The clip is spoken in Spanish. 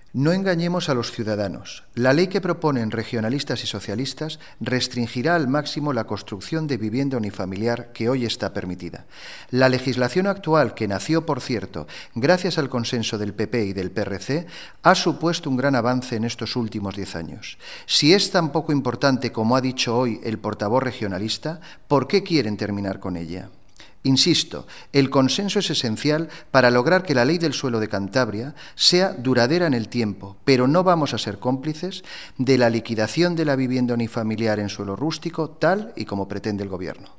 No engañemos a los ciudadanos. La ley que proponen regionalistas y socialistas restringirá al máximo la construcción de vivienda unifamiliar que hoy está permitida. La legislación actual, que nació, por cierto, gracias al consenso del PP y del PRC, ha supuesto un gran avance en estos últimos 10 años. Si es tan poco importante como ha dicho hoy el portavoz regionalista, ¿por qué quieren terminar con ella? Insisto, el consenso es esencial para lograr que la ley del suelo de Cantabria sea duradera en el tiempo, pero no vamos a ser cómplices de la liquidación de la vivienda unifamiliar en suelo rústico tal y como pretende el Gobierno.